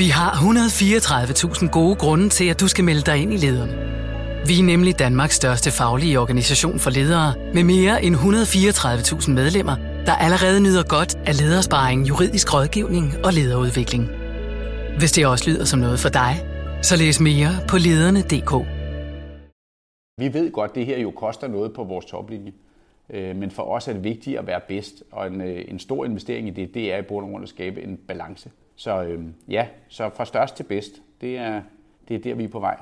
Vi har 134.000 gode grunde til, at du skal melde dig ind i Lederne. Vi er nemlig Danmarks største faglige organisation for ledere, med mere end 134.000 medlemmer, der allerede nyder godt af ledersparring, juridisk rådgivning og lederudvikling. Hvis det også lyder som noget for dig, så læs mere på lederne.dk. Vi ved godt, at det her jo koster noget på vores toplinje. Men for os er det vigtigt at være bedst, og en stor investering i det er i bund og grund at skabe en balance. Så fra størst til bedst, det er der, vi er på vej.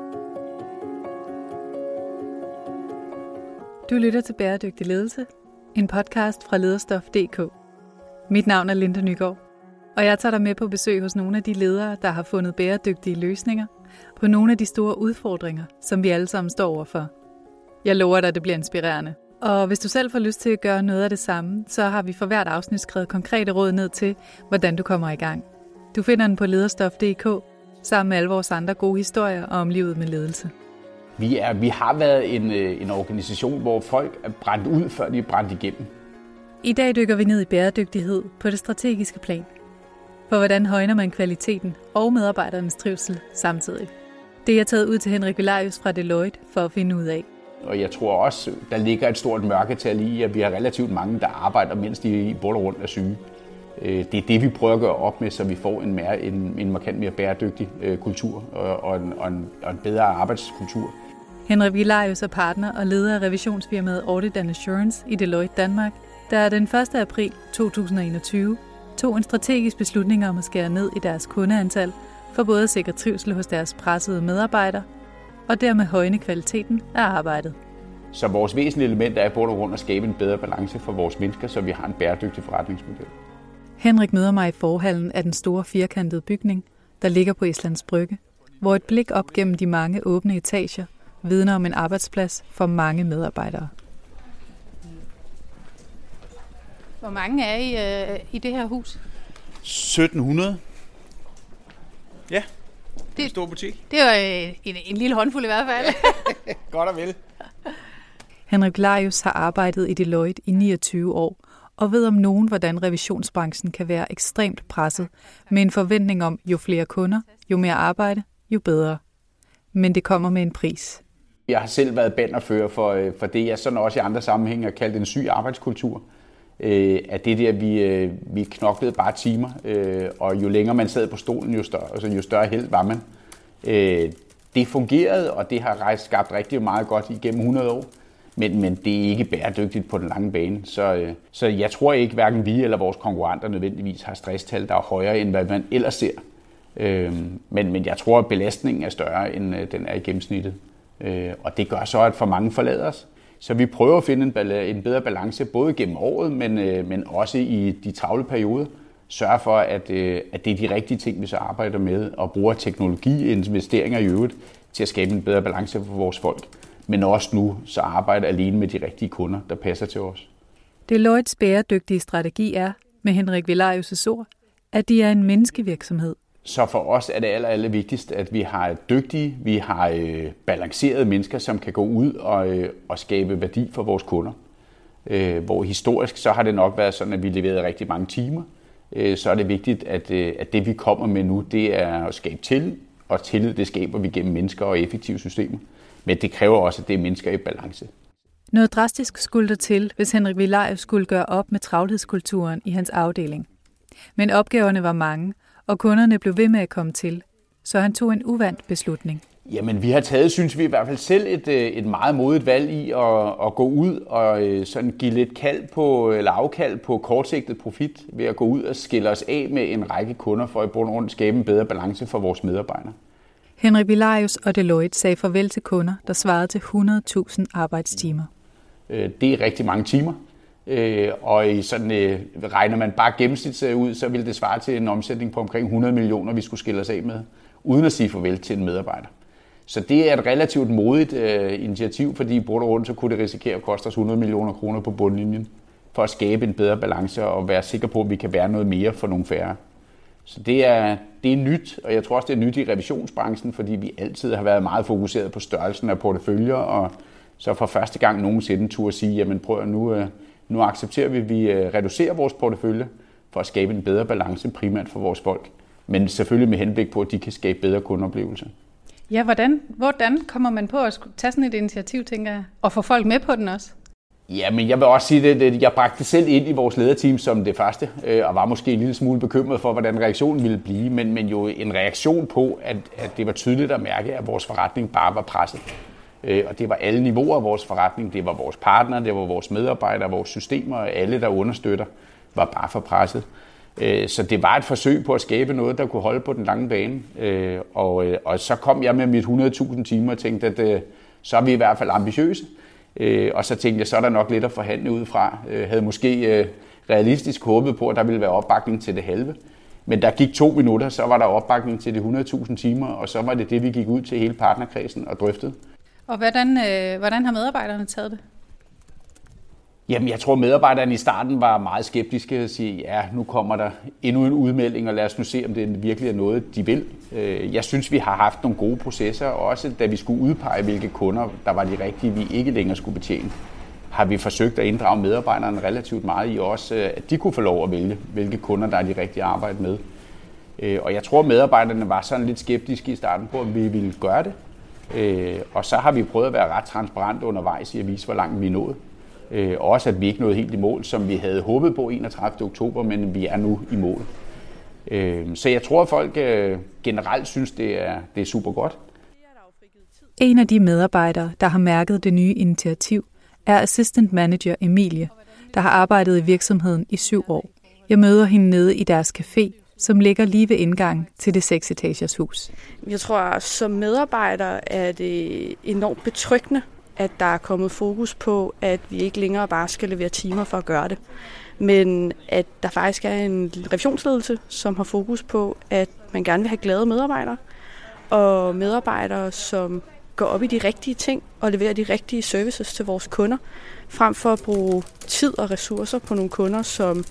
Du lytter til Bæredygtig Ledelse, en podcast fra Lederstof.dk. Mit navn er Linda Nygaard, og jeg tager dig med på besøg hos nogle af de ledere, der har fundet bæredygtige løsninger på nogle af de store udfordringer, som vi alle sammen står overfor. Jeg lover dig, at det bliver inspirerende. Og hvis du selv får lyst til at gøre noget af det samme, så har vi for hvert afsnit skrevet konkrete råd ned til, hvordan du kommer i gang. Du finder den på Lederstof.dk, sammen med alle vores andre gode historier om livet med ledelse. Vi har været en organisation, hvor folk er brændt ud, før de er brændt igennem. I dag dykker vi ned i bæredygtighed på det strategiske plan. For hvordan højner man kvaliteten og medarbejdernes trivsel samtidig? Det er taget ud til Henrik Velarius fra Deloitte for at finde ud af. Og jeg tror også, der ligger et stort mørketal i, at vi har relativt mange, der arbejder, mens de i bund og rundt er syge. Det er det, vi prøver at gøre op med, så vi får en markant mere bæredygtig kultur og en bedre arbejdskultur. Henrik Velarius er partner og leder af revisionsfirmaet Audit & Assurance i Deloitte Danmark, der den 1. april 2021 tog en strategisk beslutning om at skære ned i deres kundeantal for både at sikre trivsel hos deres pressede medarbejdere og dermed højne kvaliteten af arbejdet. Så vores væsentlige element er i bund og grund at skabe en bedre balance for vores mennesker, så vi har en bæredygtig forretningsmodel. Henrik møder mig i forhallen af den store firkantede bygning, der ligger på Islands Brygge, hvor et blik op gennem de mange åbne etager vidner om en arbejdsplads for mange medarbejdere. Hvor mange er I det her hus? 1700. Ja, det er en stor butik. Det er en lille håndfuld i hvert fald. Godt og vel. Henrik Velarius har arbejdet i Deloitte i 29 år, og ved om nogen, hvordan revisionsbranchen kan være ekstremt presset, med en forventning om, jo flere kunder, jo mere arbejde, jo bedre. Men det kommer med en pris. Jeg har selv været bannerfører for det, jeg sådan også i andre sammenhænge har kaldt en syg arbejdskultur. At det der, vi knoklede bare timer, og jo længere man sad på stolen, jo større held var man. Det fungerede, og det har skabt rigtig meget godt igennem 100 år. Men det er ikke bæredygtigt på den lange bane. Så jeg tror ikke, hverken vi eller vores konkurrenter nødvendigvis har stresstal, der er højere, end hvad man ellers ser. Men jeg tror, at belastningen er større, end den er i gennemsnittet. Og det gør så, at for mange forlader os. Så vi prøver at finde en bedre balance, både gennem året, men også i de travle perioder. Sørge for, at det er de rigtige ting, vi så arbejder med, og bruger teknologi, investeringer i øvrigt, til at skabe en bedre balance for vores folk. Men også nu så arbejder alene med de rigtige kunder, der passer til os. Deloittes bæredygtige strategi er, med Henrik Velarius' ord, at de er en menneskevirksomhed. Så for os er det aller vigtigst, at vi har dygtige, vi har balancerede mennesker, som kan gå ud og skabe værdi for vores kunder. Hvor historisk så har det nok været sådan, at vi leverede rigtig mange timer. Så er det vigtigt, at det vi kommer med nu, det er at skabe tillid, og tillid det skaber vi gennem mennesker og effektive systemer. Men det kræver også, at det er mennesker i balance. Noget drastisk skulle der til, hvis Henrik Velarius skulle gøre op med travlhedskulturen i hans afdeling. Men opgaverne var mange, og kunderne blev ved med at komme til, så han tog en uvant beslutning. Jamen, vi har taget, synes vi i hvert fald selv, et meget modigt valg i at gå ud og sådan give lidt afkald på kortsigtet profit ved at gå ud og skille os af med en række kunder for i bund og grund skabe en bedre balance for vores medarbejdere. Henrik Velarius og Deloitte sagde farvel til kunder, der svarede til 100.000 arbejdstimer. Det er rigtig mange timer, og regner man bare gennemsnitligt ud, så vil det svare til en omsætning på omkring 100 millioner, vi skulle skille os af med, uden at sige farvel til en medarbejder. Så det er et relativt modigt initiativ, fordi i bund og grund så kunne det risikere at koste os 100 millioner kroner på bundlinjen, for at skabe en bedre balance og være sikker på, at vi kan være noget mere for nogle færre. Så det er nyt, og jeg tror også, det er nyt i revisionsbranchen, fordi vi altid har været meget fokuseret på størrelsen af porteføljer, og så for første gang nogensinde turde sige, jamen prøv nu accepterer vi reducerer vores portefølje for at skabe en bedre balance primært for vores folk. men selvfølgelig med henblik på, at de kan skabe bedre kundeoplevelser. Ja, hvordan kommer man på at tage sådan et initiativ, tænker jeg, og få folk med på den også? Ja, men jeg vil også sige, at jeg bragte det selv ind i vores lederteam som det første, og var måske en lille smule bekymret for, hvordan reaktionen ville blive, men jo en reaktion på, at det var tydeligt at mærke, at vores forretning bare var presset. Og det var alle niveauer af vores forretning, det var vores partnere, det var vores medarbejdere, vores systemer, alle der understøtter, var bare for presset. Så det var et forsøg på at skabe noget, der kunne holde på den lange bane. Og så kom jeg med mit 100.000 timer og tænkte, at så er vi i hvert fald ambitiøse. Og så tænkte jeg, så er der nok lidt at forhandle ud fra. Havde måske realistisk håbet på, at der ville være opbakning til det halve. Men der gik 2 minutter, så var der opbakning til de 100.000 timer, og så var det, vi gik ud til hele partnerkredsen og drøftede. Og hvordan har medarbejderne taget det? Jamen, jeg tror, medarbejderne i starten var meget skeptiske og sige, ja, nu kommer der endnu en udmelding, og lad os nu se, om det virkelig er noget, de vil. Jeg synes, vi har haft nogle gode processer, også da vi skulle udpege, hvilke kunder, der var de rigtige, vi ikke længere skulle betjene. Har vi forsøgt at inddrage medarbejderne relativt meget i også, at de kunne få lov at vælge, hvilke kunder, der er de rigtige at arbejde med. Og jeg tror, medarbejderne var sådan lidt skeptiske i starten på, om vi ville gøre det. Og så har vi prøvet at være ret transparent undervejs i at vise, hvor langt vi er nået. Også at vi ikke nåede helt i mål, som vi havde håbet på 31. oktober, men vi er nu i mål. Så jeg tror, at folk generelt synes, det er super godt. En af de medarbejdere, der har mærket det nye initiativ, er assistant manager Emilie, der har arbejdet i virksomheden i 7 år. Jeg møder hende nede i deres café, som ligger lige ved indgangen til det 6-etagers hus. Jeg tror, at som medarbejder er det enormt betryggende, at der er kommet fokus på, at vi ikke længere bare skal levere timer for at gøre det, men at der faktisk er en revisionsledelse, som har fokus på, at man gerne vil have glade medarbejdere, og medarbejdere, som går op i de rigtige ting og leverer de rigtige services til vores kunder, frem for at bruge tid og ressourcer på nogle kunder, som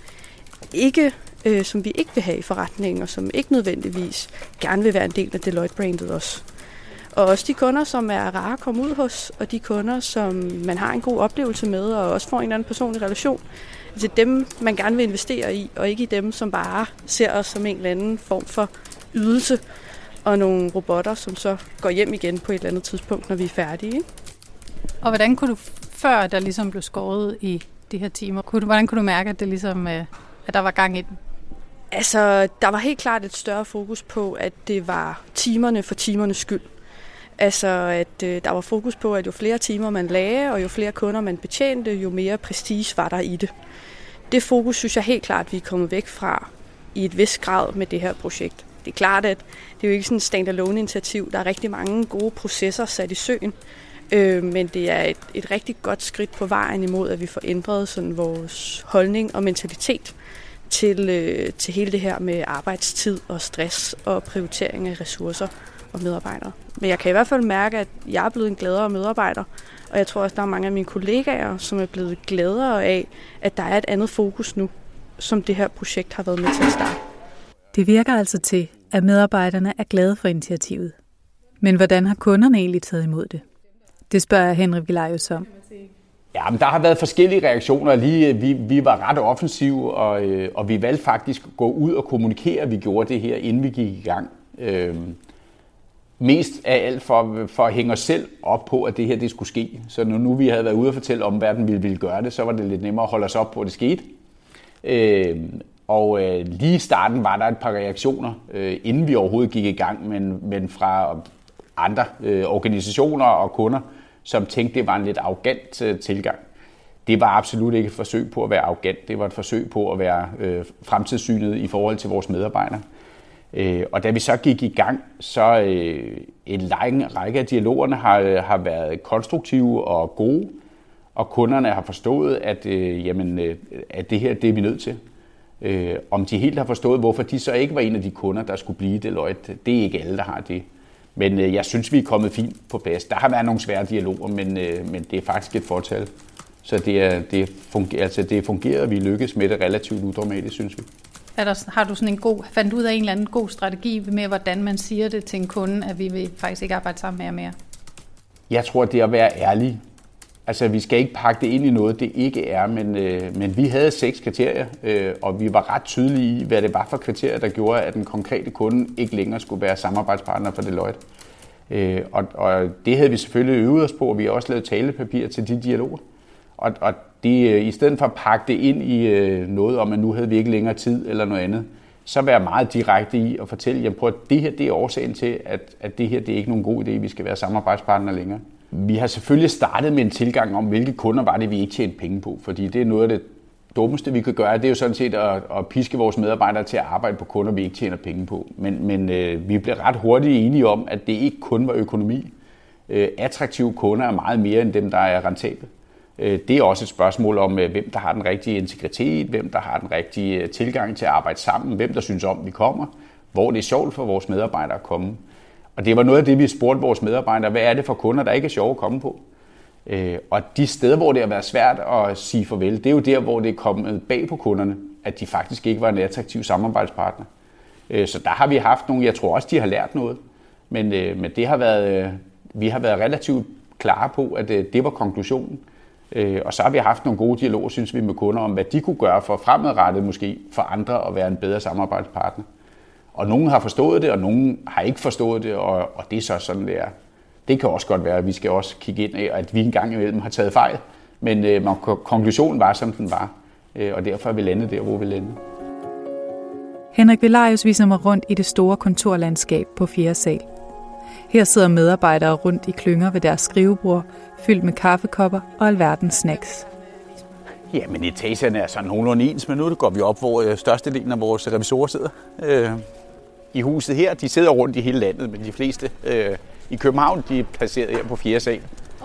vi ikke vil have i forretningen, og som ikke nødvendigvis gerne vil være en del af Deloitte-brandet også. Og også de kunder, som er rare at komme ud hos, og de kunder, som man har en god oplevelse med, og også får en eller anden personlig relation. Det er dem, man gerne vil investere i, og ikke i dem, som bare ser os som en eller anden form for ydelse, og nogle robotter, som så går hjem igen på et eller andet tidspunkt, når vi er færdige. Ikke? Og hvordan kunne du, før der ligesom blev skåret i de her timer, hvordan kunne du mærke, at det ligesom, at der var gang i den? Altså, der var helt klart et større fokus på, at det var timerne for timernes skyld. Altså, at der var fokus på, at jo flere timer man lagde, og jo flere kunder man betjente, jo mere prestige var der i det. Det fokus synes jeg helt klart, vi er kommet væk fra i et vis grad med det her projekt. Det er klart, at det er jo ikke sådan et stand-alone-initiativ. Der er rigtig mange gode processer sat i søen, men det er et rigtig godt skridt på vejen imod, at vi får ændret sådan vores holdning og mentalitet til hele det her med arbejdstid og stress og prioritering af ressourcer og medarbejdere. Men jeg kan i hvert fald mærke, at jeg er blevet en gladere medarbejder, og jeg tror også, at der er mange af mine kollegaer, som er blevet gladere af, at der er et andet fokus nu, som det her projekt har været med til at starte. Det virker altså til, at medarbejderne er glade for initiativet. Men hvordan har kunderne egentlig taget imod det? Det spørger jeg Henrik Vilarius om. Ja, men der har været forskellige reaktioner. Vi var ret offensive, og vi valgte faktisk at gå ud og kommunikere, at vi gjorde det her, inden vi gik i gang. Mest af alt for at hænge os selv op på, at det her det skulle ske. Så når nu vi havde været ude og fortælle om, hvordan vi ville gøre det, så var det lidt nemmere at holde os op på, at det skete. Lige i starten var der et par reaktioner, inden vi overhovedet gik i gang, men fra andre organisationer og kunder, som tænkte, det var en lidt arrogant tilgang. Det var absolut ikke et forsøg på at være arrogant. Det var et forsøg på at være fremtidssynet i forhold til vores medarbejdere. Og da vi så gik i gang, så en lang række af dialogerne har været konstruktive og gode, og kunderne har forstået, at det her det er vi nødt til. Om de helt har forstået, hvorfor de så ikke var en af de kunder, der skulle blive Deloitte, det er ikke alle, der har det. Men jeg synes, vi er kommet fint på plads. Der har været nogle svære dialoger, men det er faktisk et fortal. Så det fungerer, og vi lykkes med det relativt udramatisk, synes vi. Har du sådan fandt ud af en eller anden god strategi med, hvordan man siger det til en kunde, at vi vil faktisk ikke arbejde sammen mere? Jeg tror, det er at være ærlig. Altså, vi skal ikke pakke det ind i noget, det ikke er, men vi havde 6 kriterier, og vi var ret tydelige i, hvad det var for kriterier, der gjorde, at den konkrete kunde ikke længere skulle være samarbejdspartner for Deloitte. Og det havde vi selvfølgelig øvet os på, og vi har også lavet talepapir til de dialoger. Og det, i stedet for at pakke det ind i noget om, at nu havde vi ikke længere tid eller noget andet, så være meget direkte i at fortælle, jamen prøv at det her det er årsagen til, at det her det er ikke nogen god idé, vi skal være samarbejdspartner længere. Vi har selvfølgelig startet med en tilgang om, hvilke kunder var det, vi ikke tjente penge på, fordi det er noget af det dummeste, vi kan gøre, det er jo sådan set at piske vores medarbejdere til at arbejde på kunder, vi ikke tjener penge på. Men vi blev ret hurtigt enige om, at det ikke kun var økonomi. Attraktive kunder er meget mere end dem, der er rentable. Det er også et spørgsmål om, hvem der har den rigtige integritet, hvem der har den rigtige tilgang til at arbejde sammen, hvem der synes om, vi kommer, hvor det er sjovt for vores medarbejdere at komme. Og det var noget af det, vi spurgte vores medarbejdere, hvad er det for kunder, der ikke er sjove at komme på? Og de steder, hvor det har været svært at sige farvel, det er jo der, hvor det er kommet bag på kunderne, at de faktisk ikke var en attraktiv samarbejdspartner. Så der har vi haft nogle, jeg tror også, de har lært noget, men det har været, vi har været relativt klare på, at det var konklusionen. Og så har vi haft nogle gode dialoger, synes vi, med kunder om, hvad de kunne gøre for fremadrettet måske for andre at være en bedre samarbejdspartner. Og nogen har forstået det, og nogen har ikke forstået det, og det er så sådan, det er. Det kan også godt være, at vi skal også kigge ind af, at vi en gang imellem har taget fejl. Men konklusionen var, som den var, og derfor er vi landet der, hvor vi landede. Henrik Velarius viser mig rundt i det store kontorlandskab på 4. sal. Her sidder medarbejdere rundt i klynger ved deres skrivebord, fyldt med kaffekopper og alverdens snacks. Ja, men etagerne er sådan nogenlunde ens, men nu går vi op, hvor størstedelen af vores revisorer sidder. I huset her, de sidder rundt i hele landet, men de fleste i København, de er placeret her på 4. sal.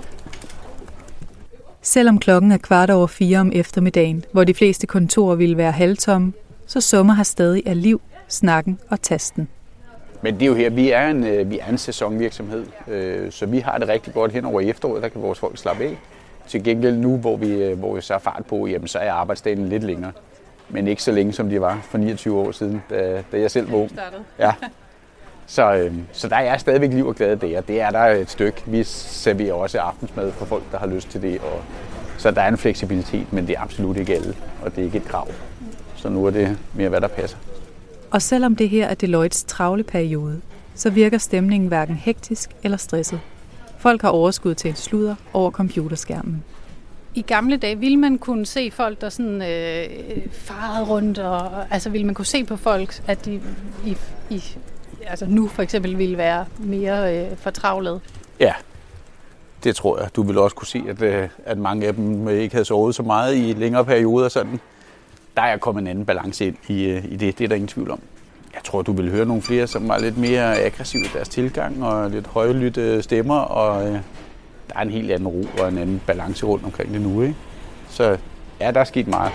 Selvom klokken er 4:15 om eftermiddagen, hvor de fleste kontorer ville være halvtomme, så summer her stadig af liv, snakken og tasten. Men det er jo her, vi er en sæsonvirksomhed, så vi har det rigtig godt hen over efteråret, der kan vores folk slappe af. Til gengæld nu, hvor vi så er fart på, jamen, så er arbejdsdagen lidt længere. Men ikke så længe, som de var for 29 år siden, da jeg selv var ung. Ja. Så der er stadigvæk liv og glade der. Det er der et stykke. Vi serverer også aftensmad for folk, der har lyst til det. Og så der er en fleksibilitet, men det er absolut ikke alle, og det er ikke et krav. Så nu er det mere, hvad der passer. Og selvom det her er Deloittes travle periode, så virker stemningen hverken hektisk eller stresset. Folk har overskud til et sludder over computerskærmen. I gamle dage ville man kunne se folk, der sådan farede rundt, og altså ville man kunne se på folk, at de altså nu for eksempel ville være mere fortravlet. Ja, det tror jeg. Du ville også kunne se, at mange af dem ikke havde sovet så meget i længere perioder. Sådan. Der er kommet en anden balance ind i det. Det er der ingen tvivl om. Jeg tror, du vil høre nogle flere, som var lidt mere aggressive i deres tilgang og lidt højlytte stemmer, og der er en helt anden ro og en anden balance rundt omkring det nu, ikke? Så ja, der er sket meget.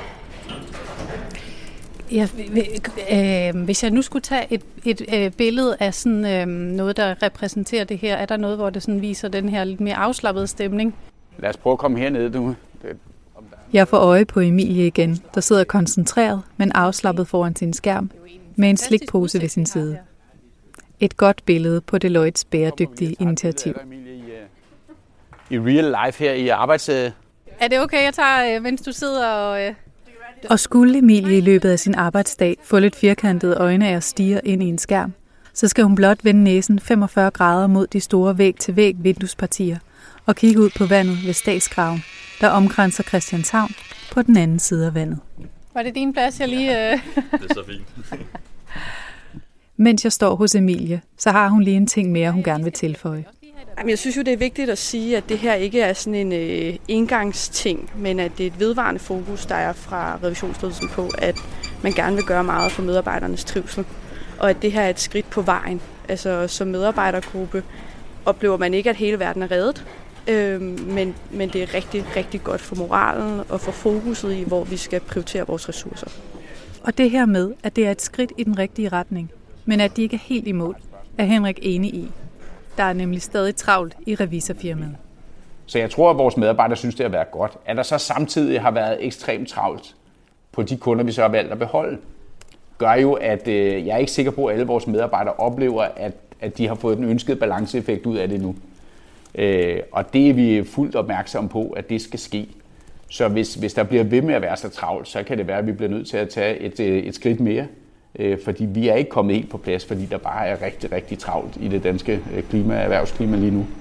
Ja, hvis jeg nu skulle tage et billede af sådan noget, der repræsenterer det her, er der noget, hvor det sådan viser den her lidt mere afslappede stemning? Lad os prøve at komme hernede, du. Jeg får øje på Emilie igen, der sidder koncentreret, men afslappet foran sin skærm, med en slikpose ved sin side. Et godt billede på Deloittes bæredygtige initiativ. I real life her i arbejds... Er det okay, jeg tager, mens du sidder og... Og skulle Emilie i løbet af sin arbejdsdag få lidt firkantede øjne af at stirre ind i en skærm, så skal hun blot vende næsen 45 grader mod de store væg-til-væg vinduespartier og kigge ud på vandet ved Statsgraven, der omkranser Christianshavn på den anden side af vandet. Var det din plads, jeg lige... Det er så fint. Mens jeg står hos Emilie, så har hun lige en ting mere, hun gerne vil tilføje. Jeg synes jo, det er vigtigt at sige, at det her ikke er sådan en engangsting, men at det er et vedvarende fokus, der er fra revisionsledelsen på, at man gerne vil gøre meget for medarbejdernes trivsel. Og at det her er et skridt på vejen. Altså som medarbejdergruppe oplever man ikke, at hele verden er reddet, men det er rigtig, rigtig godt for moralen og for fokuset i, hvor vi skal prioritere vores ressourcer. Og det her med, at det er et skridt i den rigtige retning, men at de ikke er helt i mål, er Henrik enig i. Der er nemlig stadig travlt i revisorfirmaet. Så jeg tror, at vores medarbejdere synes, det har været godt. At der så samtidig har været ekstremt travlt på de kunder, vi så har valgt at beholde, gør jo, at jeg er ikke sikker på, at alle vores medarbejdere oplever, at de har fået den ønskede balanceeffekt ud af det nu. Og det er vi fuldt opmærksomme på, at det skal ske. Så hvis der bliver ved med at være så travlt, så kan det være, at vi bliver nødt til at tage et skridt mere. Fordi vi er ikke kommet helt på plads, fordi der bare er rigtig, rigtig travlt i det danske erhvervsklima lige nu.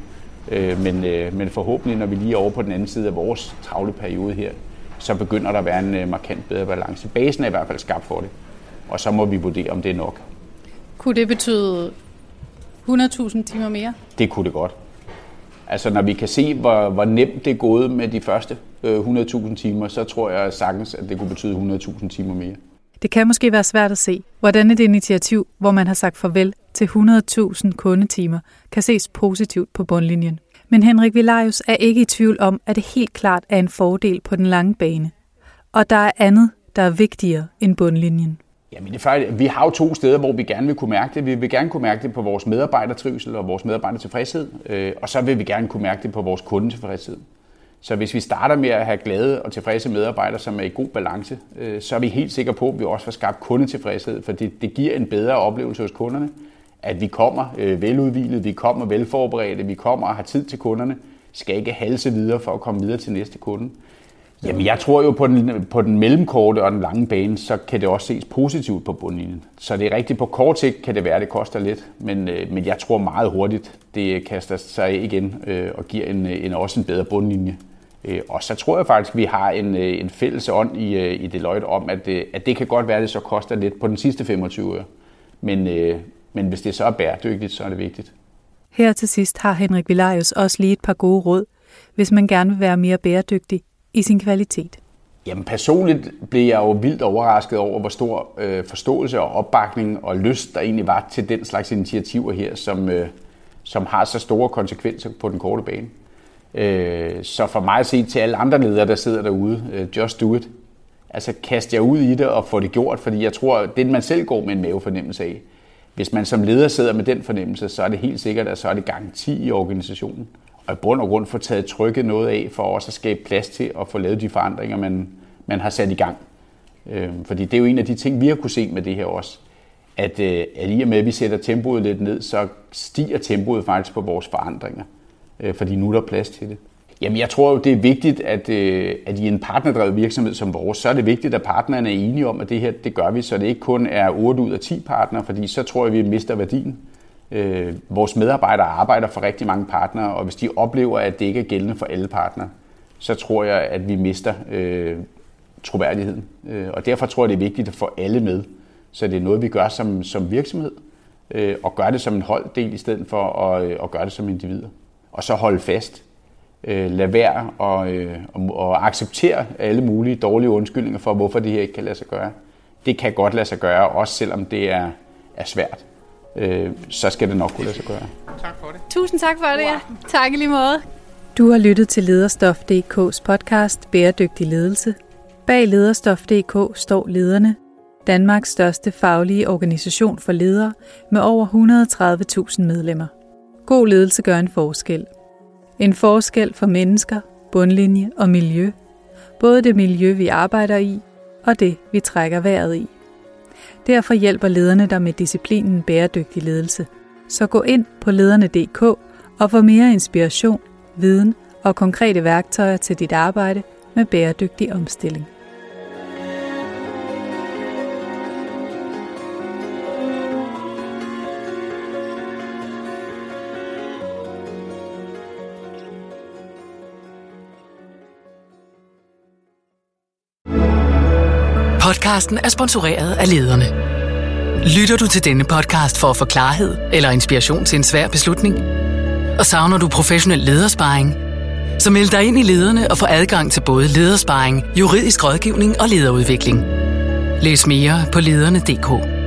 Men forhåbentlig, når vi lige er over på den anden side af vores travle periode her, så begynder der at være en markant bedre balance. Basen er i hvert fald skabt for det, og så må vi vurdere, om det er nok. Kunne det betyde 100.000 timer mere? Det kunne det godt. Altså når vi kan se, hvor nemt det er gået med de første 100.000 timer, så tror jeg sagtens, at det kunne betyde 100.000 timer mere. Det kan måske være svært at se, hvordan et initiativ, hvor man har sagt farvel til 100.000 kundetimer, kan ses positivt på bundlinjen. Men Henrik Villarius er ikke i tvivl om, at det helt klart er en fordel på den lange bane. Og der er andet, der er vigtigere end bundlinjen. Jamen det er faktisk, vi har jo 2 steder, hvor vi gerne vil kunne mærke det. Vi vil gerne kunne mærke det på vores medarbejdertrivsel og vores medarbejdertilfredshed, og så vil vi gerne kunne mærke det på vores kundetilfredshed. Så hvis vi starter med at have glade og tilfredse medarbejdere, som er i god balance, så er vi helt sikre på, at vi også får skabt kundetilfredshed, for det giver en bedre oplevelse hos kunderne, at vi kommer veludhvilet, vi kommer velforberedte, vi kommer og har tid til kunderne, skal ikke halse videre for at komme videre til næste kunde. Jamen jeg tror jo på den mellemkorte og den lange bane, så kan det også ses positivt på bundlinjen. Så det er rigtigt, på kort sigt kan det være, at det koster lidt, men jeg tror meget hurtigt, det kaster sig af igen og giver også en bedre bundlinje. Og så tror jeg faktisk, at vi har en fælles ånd i Deloitte om, at det kan godt være, at det så koster lidt på den sidste 25 år. Men hvis det så er bæredygtigt, så er det vigtigt. Her til sidst har Henrik Villarius også lige et par gode råd, hvis man gerne vil være mere bæredygtig i sin kvalitet. Jamen personligt blev jeg jo vildt overrasket over, hvor stor forståelse og opbakning og lyst der egentlig var til den slags initiativer her, som har så store konsekvenser på den korte bane. Så for mig at sige til alle andre ledere, der sidder derude, just do it. Altså kast jer ud i det og få det gjort, fordi jeg tror, det man selv går med en mavefornemmelse af. Hvis man som leder sidder med den fornemmelse, så er det helt sikkert, at så er det garanti i organisationen. Og i bund og grund få taget trykket noget af, for også at skabe plads til at få lavet de forandringer, man har sat i gang. Fordi det er jo en af de ting, vi har kunne se med det her også. At i og med, at vi sætter tempoet lidt ned, så stiger tempoet faktisk på vores forandringer. Fordi nu er der plads til det. Jamen jeg tror jo, det er vigtigt, at i en partnerdrevet virksomhed som vores, så er det vigtigt, at partnerne er enige om, at det her, det gør vi, så det ikke kun er 8 ud af 10 partnere, fordi så tror jeg, vi mister værdien. Vores medarbejdere arbejder for rigtig mange partnere, og hvis de oplever, at det ikke er gældende for alle partnere, så tror jeg, at vi mister troværdigheden. Og derfor tror jeg, det er vigtigt at få alle med. Så det er noget, vi gør som virksomhed, og gør det som en holddel i stedet for at gøre det som individer. Og så holde fast. Lad være og acceptere alle mulige dårlige undskyldninger for, hvorfor det her ikke kan lade sig gøre. Det kan godt lade sig gøre, også selvom det er svært. Så skal det nok kunne lade sig gøre. Tak for det. Tusind tak for det. Ja. Tak i lige måde. Du har lyttet til Lederstof.dk's podcast Bæredygtig Ledelse. Bag Lederstof.dk står lederne, Danmarks største faglige organisation for ledere med over 130.000 medlemmer. God ledelse gør en forskel. En forskel for mennesker, bundlinje og miljø. Både det miljø, vi arbejder i, og det, vi trækker vejret i. Derfor hjælper lederne dig med disciplinen bæredygtig ledelse. Så gå ind på lederne.dk og få mere inspiration, viden og konkrete værktøjer til dit arbejde med bæredygtig omstilling. Podcasten er sponsoreret af Lederne. Lytter du til denne podcast for at få klarhed eller inspiration til en svær beslutning? Og savner du professionel ledersparring? Så meld dig ind i Lederne og få adgang til både ledersparring, juridisk rådgivning og lederudvikling. Læs mere på lederne.dk.